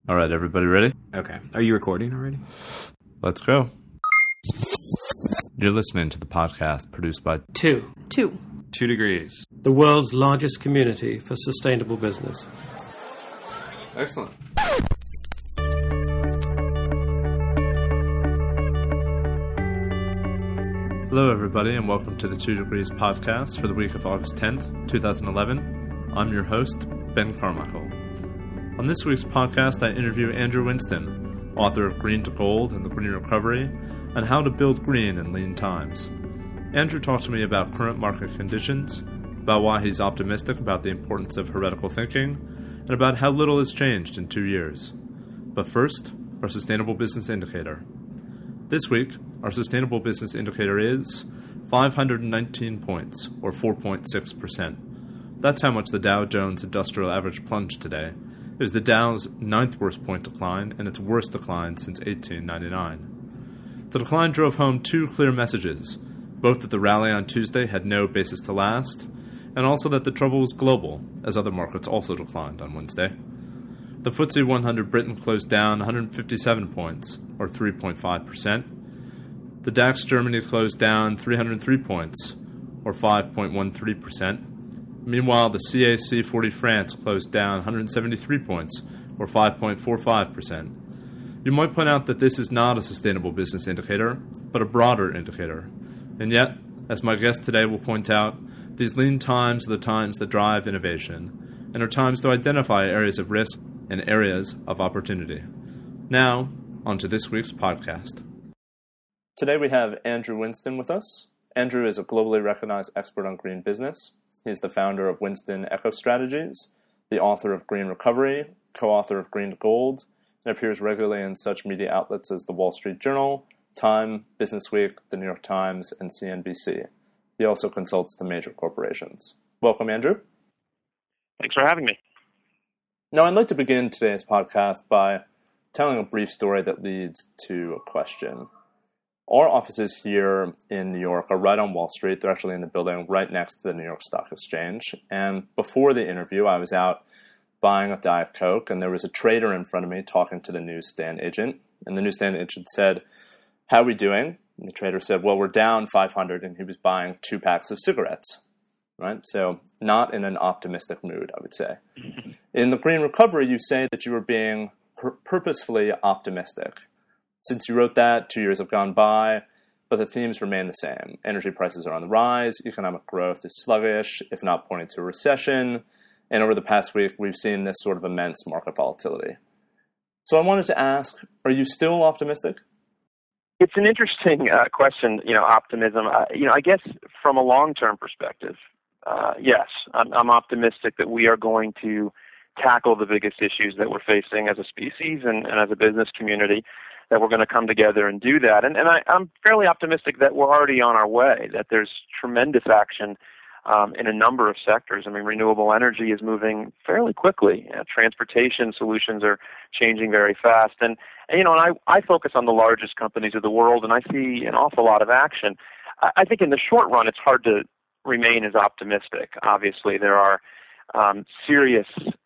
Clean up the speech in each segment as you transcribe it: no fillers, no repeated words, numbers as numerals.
All right, everybody ready? Okay. Are you recording already? Let's go. You're listening to the podcast produced by Two. 2 degrees. The world's largest community for sustainable business. Excellent. Hello, everybody, and welcome to the 2 Degrees podcast for the week of August 10th, 2011. I'm your host, Ben Carmichael. On this week's podcast, I interview Andrew Winston, author of Green to Gold and the Green Recovery, and How to Build Green in Lean Times. Andrew talked to me about current market conditions, about why he's optimistic about the importance of heretical thinking, and about how little has changed in 2 years. But first, our Sustainable Business Indicator. This week, our Sustainable Business Indicator is 519 points, or 4.6%. That's how much the Dow Jones Industrial Average plunged today. It was the Dow's ninth worst point decline and its worst decline since 1899. The decline drove home two clear messages, both that the rally on Tuesday had no basis to last, and also that the trouble was global, as other markets also declined on Wednesday. The FTSE 100 Britain closed down 157 points, or 3.5%. The DAX Germany closed down 303 points, or 5.13%. Meanwhile, the CAC 40 France closed down 173 points, or 5.45%. You might point out that this is not a sustainable business indicator, but a broader indicator. And yet, as my guest today will point out, these lean times are the times that drive innovation, and are times to identify areas of risk and areas of opportunity. Now, on to this week's podcast. Today we have Andrew Winston with us. Andrew is a globally recognized expert on green business. He's the founder of Winston Eco Strategies, the author of Green Recovery, co-author of Green to Gold, and appears regularly in such media outlets as the Wall Street Journal, Time, Business Week, the New York Times, and CNBC. He also consults to major corporations. Welcome, Andrew. Thanks for having me. Now, I'd like to begin today's podcast by telling a brief story that leads to a question. Our offices here in New York are right on Wall Street. They're actually in the building right next to the New York Stock Exchange. And before the interview, I was out buying a Diet Coke, and there was a trader in front of me talking to the newsstand agent. And the newsstand agent said, "How are we doing?" And the trader said, "Well, we're down 500, and he was buying 2 packs of cigarettes. Right? So not in an optimistic mood, I would say. In the Green Recovery, you say that you were being purposefully optimistic. Since you wrote that, 2 years have gone by, but the themes remain the same. Energy prices are on the rise, economic growth is sluggish, if not pointing to a recession, and over the past week, we've seen this sort of immense market volatility. So I wanted to ask, are you still optimistic? It's an interesting question, optimism. I guess from a long-term perspective, yes, I'm optimistic that we are going to tackle the biggest issues that we're facing as a species and as a business community, that we're going to come together and do that. And I'm fairly optimistic that we're already on our way, that there's tremendous action in a number of sectors. I mean, renewable energy is moving fairly quickly. Transportation solutions are changing very fast. And I focus on the largest companies of the world, and I see an awful lot of action. I think in the short run, it's hard to remain as optimistic. Obviously, there are serious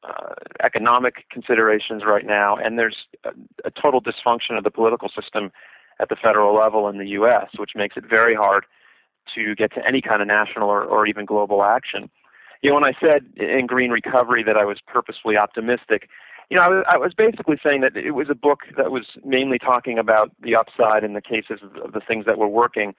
economic considerations right now, and there's a total dysfunction of the political system at the federal level in the U.S., which makes it very hard to get to any kind of national or even global action. When I said in Green Recovery that I was purposefully optimistic, I was basically saying that it was a book that was mainly talking about the upside in the cases of the things that were working,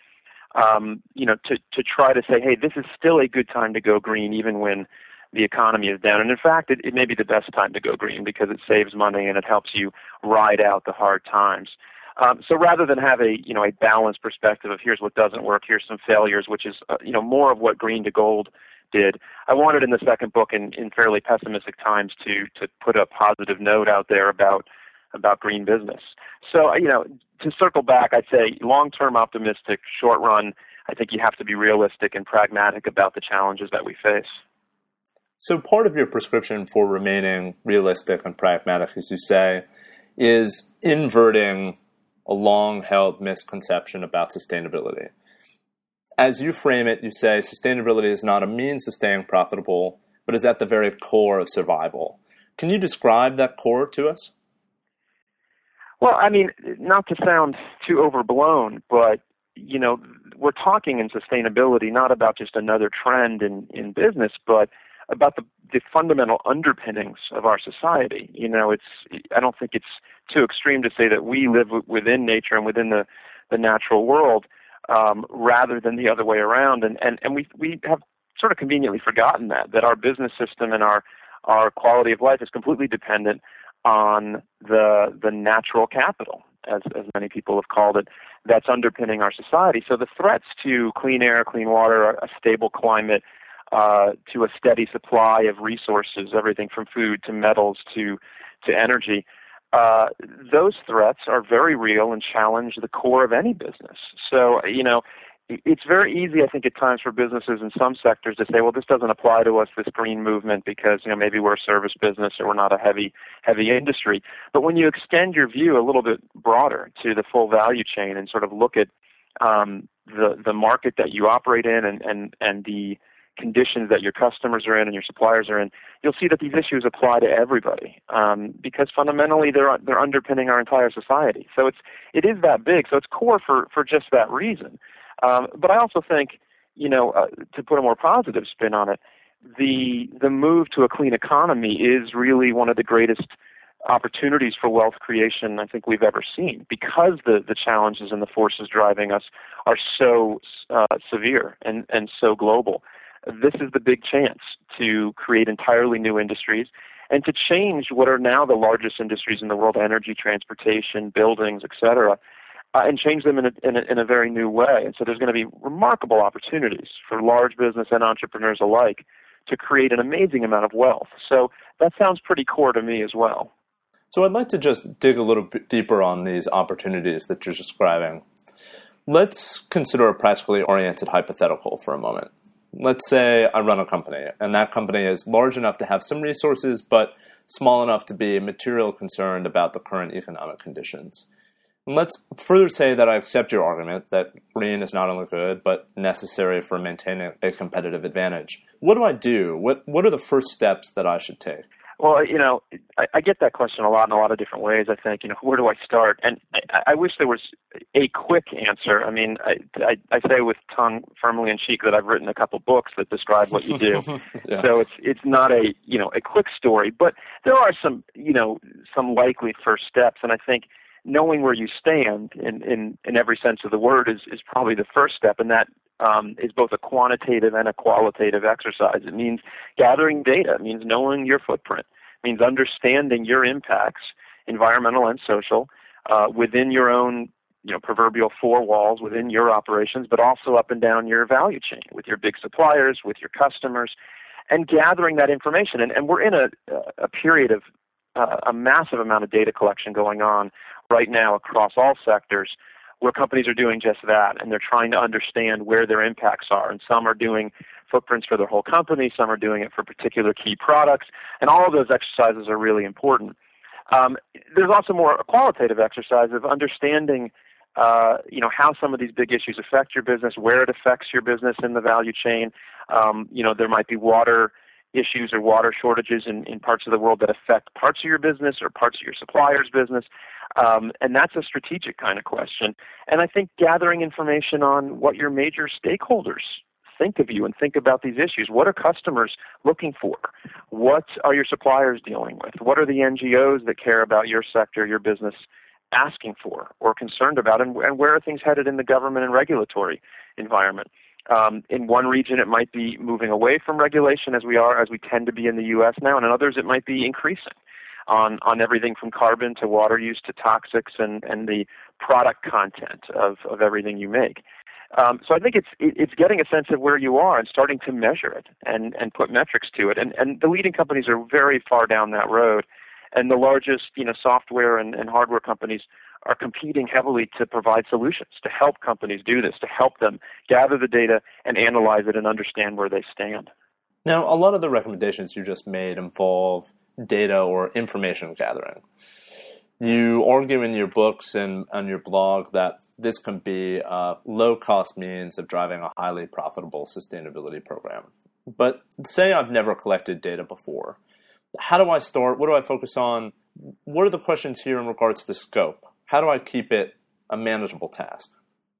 to try to say, hey, this is still a good time to go green even when the economy is down. And in fact, it may be the best time to go green because it saves money and it helps you ride out the hard times. So rather than have a balanced perspective of here's what doesn't work, here's some failures, which is more of what Green to Gold did, I wanted in the second book in fairly pessimistic times to put a positive note out there about green business. So to circle back, I'd say long-term optimistic, short run, I think you have to be realistic and pragmatic about the challenges that we face. So part of your prescription for remaining realistic and pragmatic, as you say, is inverting a long-held misconception about sustainability. As you frame it, you say sustainability is not a means to staying profitable, but is at the very core of survival. Can you describe that core to us? Well, I mean, not to sound too overblown, but, you know, we're talking in sustainability not about just another trend in business, but about the fundamental underpinnings of our society. You know, I don't think it's too extreme to say that we live within nature and within the natural world, rather than the other way around. And we have sort of conveniently forgotten that our business system and our quality of life is completely dependent on the natural capital, as many people have called it, that's underpinning our society. So the threats to clean air, clean water, a stable climate, to a steady supply of resources, everything from food to metals to energy, those threats are very real and challenge the core of any business. So, you know, it's very easy, I think, at times for businesses in some sectors to say, well, this doesn't apply to us, this green movement, because, you know, maybe we're a service business or we're not a heavy industry. But when you extend your view a little bit broader to the full value chain and sort of look at the market that you operate in and the conditions that your customers are in and your suppliers are in, you'll see that these issues apply to everybody, because fundamentally they're underpinning our entire society. So it is that big. So it's core for just that reason. But I also think, you know, to put a more positive spin on it, the move to a clean economy is really one of the greatest opportunities for wealth creation I think we've ever seen, because the challenges and the forces driving us are so severe and so global. This is the big chance to create entirely new industries and to change what are now the largest industries in the world: energy, transportation, buildings, etc., and change them in a very new way. And so there's going to be remarkable opportunities for large business and entrepreneurs alike to create an amazing amount of wealth. So that sounds pretty core to me as well. So I'd like to just dig a little bit deeper on these opportunities that you're describing. Let's consider a practically oriented hypothetical for a moment. Let's say I run a company, and that company is large enough to have some resources, but small enough to be materially concerned about the current economic conditions. And let's further say that I accept your argument that green is not only good, but necessary for maintaining a competitive advantage. What do I do? What are the first steps that I should take? Well, you know, I get that question a lot in a lot of different ways, I think. You know, where do I start? And I wish there was a quick answer. I mean, I say with tongue firmly in cheek that I've written a couple books that describe what you do. Yeah. So it's not a quick story, but there are some likely first steps. And I think knowing where you stand in every sense of the word is probably the first step, and that is both a quantitative and a qualitative exercise. It means gathering data. It means knowing your footprint. It means understanding your impacts, environmental and social, within your own proverbial four walls, within your operations, but also up and down your value chain with your big suppliers, with your customers, and gathering that information. And we're in a period of a massive amount of data collection going on right now across all sectors, where companies are doing just that, and they're trying to understand where their impacts are. And some are doing footprints for their whole company, some are doing it for particular key products, and all of those exercises are really important. There's also more a qualitative exercise of understanding how some of these big issues affect your business, where it affects your business in the value chain. There might be water issues or water shortages in parts of the world that affect parts of your business or parts of your supplier's business. And that's a strategic kind of question. And I think gathering information on what your major stakeholders think of you and think about these issues. What are customers looking for? What are your suppliers dealing with? What are the NGOs that care about your sector, your business, asking for or concerned about? And where are things headed in the government and regulatory environment? In one region, it might be moving away from regulation as we tend to be in the U.S. now, and in others, it might be increasing on everything from carbon to water use to toxics and the product content of everything you make. So I think it's getting a sense of where you are and starting to measure it and put metrics to it. And the leading companies are very far down that road, and the largest software and hardware companies are competing heavily to provide solutions, to help companies do this, to help them gather the data and analyze it and understand where they stand. Now, a lot of the recommendations you just made involve data or information gathering. You argue in your books and on your blog that this can be a low-cost means of driving a highly profitable sustainability program. But say I've never collected data before. How do I start? What do I focus on? What are the questions here in regards to scope? how do I keep it a manageable task?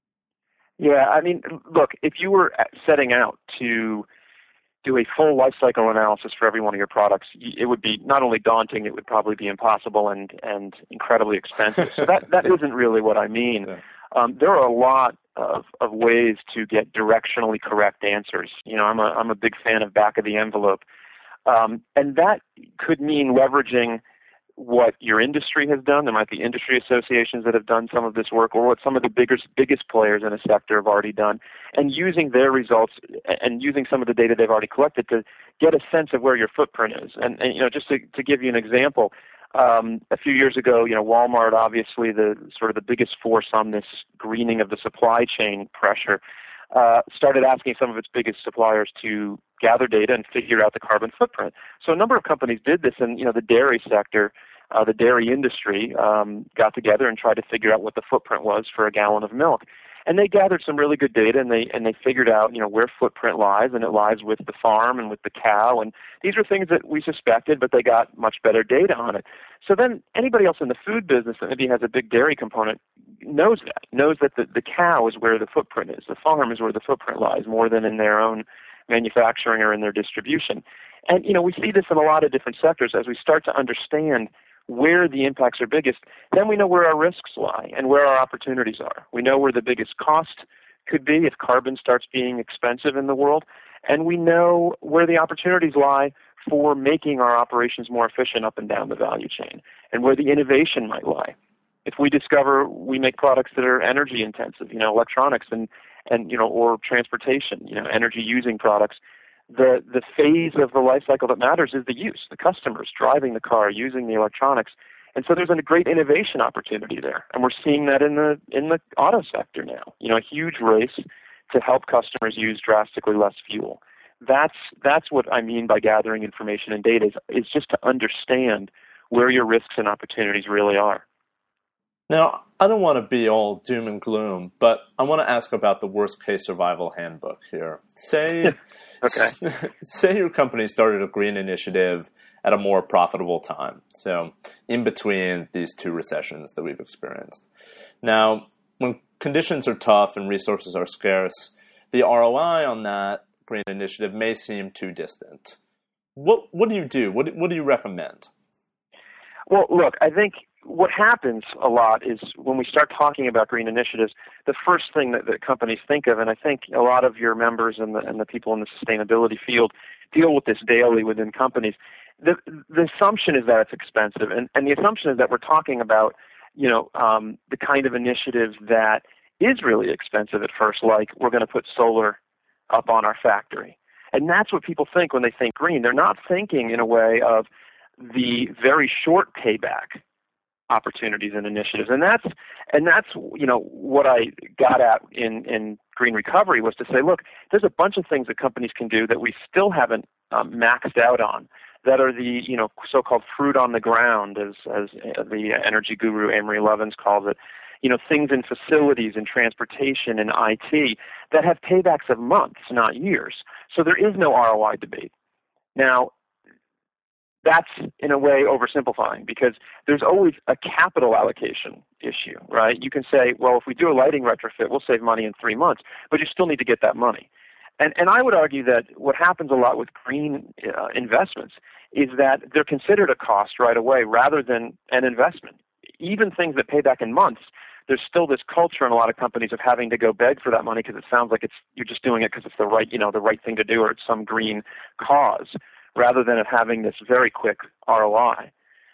Yeah, I mean, look, if you were setting out to do a full life cycle analysis for every one of your products, it would be not only daunting, it would probably be impossible and incredibly expensive. So that isn't really what I mean. Yeah. There are a lot of ways to get directionally correct answers. You know, I'm a big fan of back of the envelope. And that could mean leveraging what your industry has done. There might be industry associations that have done some of this work, or what some of the biggest players in a sector have already done, and using their results and using some of the data they've already collected to get a sense of where your footprint is. And you know, just to give you an example, a few years ago, you know, Walmart, obviously the sort of the biggest force on this greening of the supply chain pressure, started asking some of its biggest suppliers to gather data and figure out the carbon footprint. So a number of companies did this, and you know, the dairy sector, the dairy industry, got together and tried to figure out what the footprint was for a gallon of milk. And they gathered some really good data, and they figured out, you know, where footprint lies, and it lies with the farm and with the cow. And these are things that we suspected, but they got much better data on it. So then anybody else in the food business that maybe has a big dairy component knows that the cow is where the footprint is. The farm is where the footprint lies, more than in their own manufacturing or in their distribution. And, you know, we see this in a lot of different sectors. As we start to understand where the impacts are biggest, then we know where our risks lie and where our opportunities are. We know where the biggest cost could be if carbon starts being expensive in the world, and we know where the opportunities lie for making our operations more efficient up and down the value chain, and where the innovation might lie. If we discover we make products that are energy intensive, you know, electronics and you know, or transportation, you know, energy using products, the phase of the life cycle that matters is the use, the customers driving the car, using the electronics. And so there's a great innovation opportunity there. And we're seeing that in the auto sector now. You know, a huge race to help customers use drastically less fuel. That's what I mean by gathering information and data, is just to understand where your risks and opportunities really are. Now, I don't want to be all doom and gloom, but I want to ask about the worst case survival handbook here. Say your company started a green initiative at a more profitable time, so in between these two recessions that we've experienced. Now, when conditions are tough and resources are scarce, the ROI on that green initiative may seem too distant. What do you do? What do you recommend? Well, look, I think what happens a lot is when we start talking about green initiatives, the first thing that companies think of, and I think a lot of your members and the people in the sustainability field deal with this daily within companies, the assumption is that it's expensive, and the assumption is that we're talking about, you know, the kind of initiative that is really expensive at first, like we're going to put solar up on our factory. And that's what people think when they think green. They're not thinking in a way of the very short payback opportunities and initiatives. And that's you know, what I got at in Green Recovery was to say, look, there's a bunch of things that companies can do that we still haven't maxed out on, that are the, you know, so-called fruit on the ground, as the energy guru Amory Lovins calls it. You know, things in facilities and transportation and IT that have paybacks of months, not years. So there is no ROI debate. Now, that's in a way oversimplifying, because there's always a capital allocation issue, right? You can say, well, if we do a lighting retrofit, we'll save money in 3 months, but you still need to get that money. And I would argue that what happens a lot with green investments is that they're considered a cost right away rather than an investment. Even things that pay back in months, there's still this culture in a lot of companies of having to go beg for that money because it sounds like you're just doing it because it's the right thing to do, or it's some green cause, rather than it having this very quick ROI.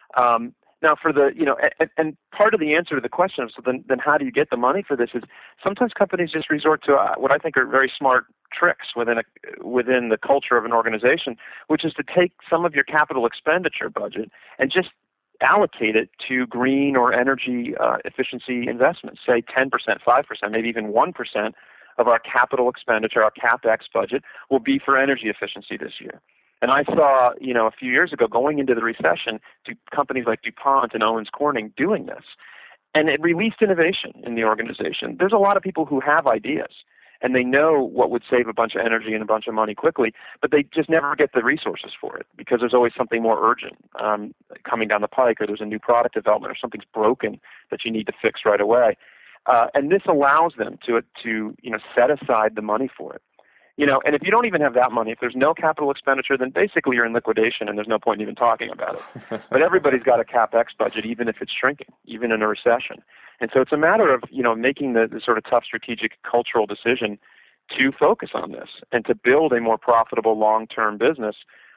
Now, for the, you know, and part of the answer to the question of, so then how do you get the money for this, is sometimes companies just resort to what I think are very smart tricks within the culture of an organization, which is to take some of your capital expenditure budget and just allocate it to green or energy efficiency investments, say 10%, 5%, maybe even 1% of our capital expenditure, our CapEx budget, will be for energy efficiency this year. And I saw, you know, a few years ago, going into the recession, companies like DuPont and Owens Corning doing this. And it released innovation in the organization. There's a lot of people who have ideas. and they know what would save a bunch of energy and a bunch of money quickly, but they just never get the resources for it because there's always something more urgent coming down the pike, or there's a new product development, or something's broken that you need to fix right away. And this allows them to set aside the money for it. And if you don't even have that money, if there's no capital expenditure, then basically you're in liquidation and there's no point in even talking about it. But everybody's got a CapEx budget, even if it's shrinking, even in a recession. And so it's a matter of, making the sort of tough strategic cultural decision to focus on this and to build a more profitable long-term business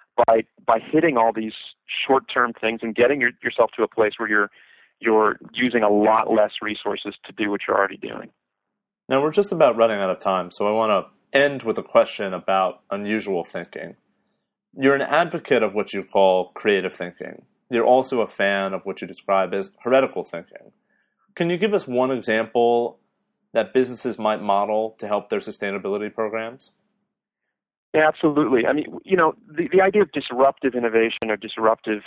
by hitting all these short-term things and getting yourself to a place where you're using a lot less resources to do what you're already doing. Now, we're just about running out of time, so I want to end with a question about unusual thinking. You're an advocate of what you call creative thinking. You're also a fan of what you describe as heretical thinking. Can you give us one example that businesses might model to help their sustainability programs? Yeah, absolutely. I mean, the idea of disruptive innovation or disruptive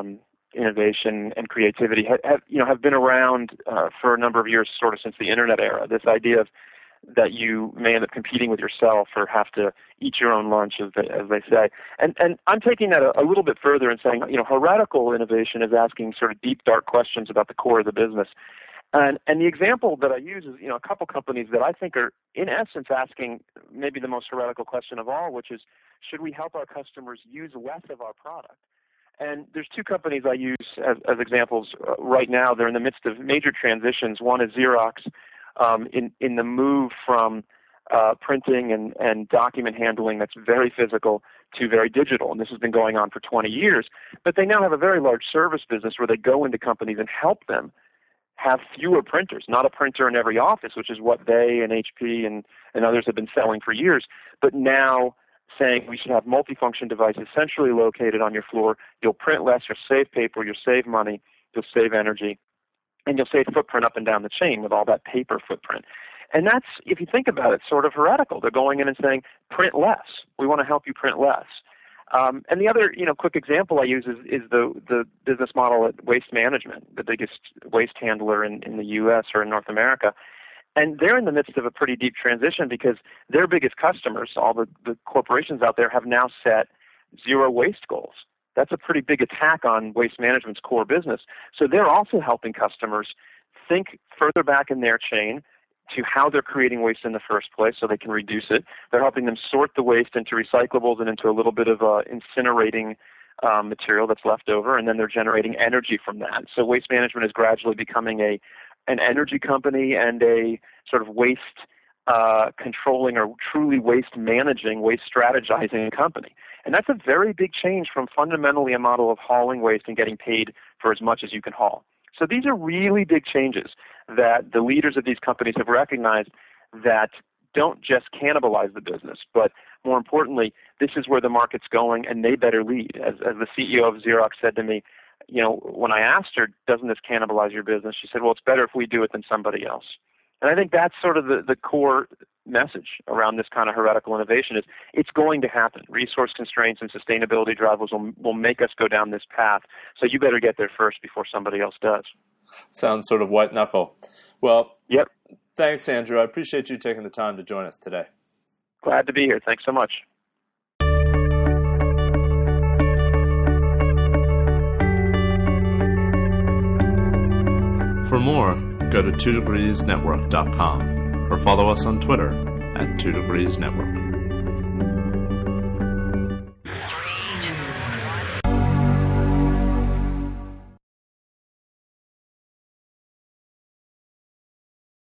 innovation and creativity have been around for a number of years, sort of since the internet era. This idea of that you may end up competing with yourself or have to eat your own lunch, as they say. And I'm taking that a little bit further and saying, heretical innovation is asking sort of deep, dark questions about the core of the business. And the example that I use is, a couple companies that I think are, in essence, asking maybe the most heretical question of all, which is, should we help our customers use less of our product? And there's two companies I use as examples right now. They're in the midst of major transitions. One is Xerox, in the move from printing and document handling that's very physical to very digital. And this has been going on for 20 years. But they now have a very large service business where they go into companies and help them have fewer printers, not a printer in every office, which is what they and HP and others have been selling for years, but now saying we should have multifunction devices centrally located on your floor. You'll print less, you'll save paper, you'll save money, you'll save energy, and you'll save footprint up and down the chain with all that paper footprint. And that's, if you think about it, sort of heretical. They're going in and saying, print less. We want to help you print less. And the other, quick example I use is the business model at Waste Management, the biggest waste handler in the U.S. or in North America. And they're in the midst of a pretty deep transition because their biggest customers, all the corporations out there, have now set zero waste goals. That's a pretty big attack on Waste Management's core business. So they're also helping customers think further back in their chain to how they're creating waste in the first place so they can reduce it. They're helping them sort the waste into recyclables and into a little bit of incinerating material that's left over, and then they're generating energy from that. So Waste Management is gradually becoming an energy company and a sort of waste controlling or truly waste managing, waste strategizing company. And that's a very big change from fundamentally a model of hauling waste and getting paid for as much as you can haul. So these are really big changes that the leaders of these companies have recognized that don't just cannibalize the business, but more importantly, this is where the market's going and they better lead. As the CEO of Xerox said to me, when I asked her, doesn't this cannibalize your business? She said, well, it's better if we do it than somebody else. And I think that's sort of the core message around this kind of heretical innovation is it's going to happen. Resource constraints and sustainability drivers will make us go down this path. So you better get there first before somebody else does. Sounds sort of white knuckle. Well, yep. Thanks, Andrew. I appreciate you taking the time to join us today. Glad to be here. Thanks so much. For more, go to 2degreesnetwork.com or follow us on Twitter at 2degreesnetwork.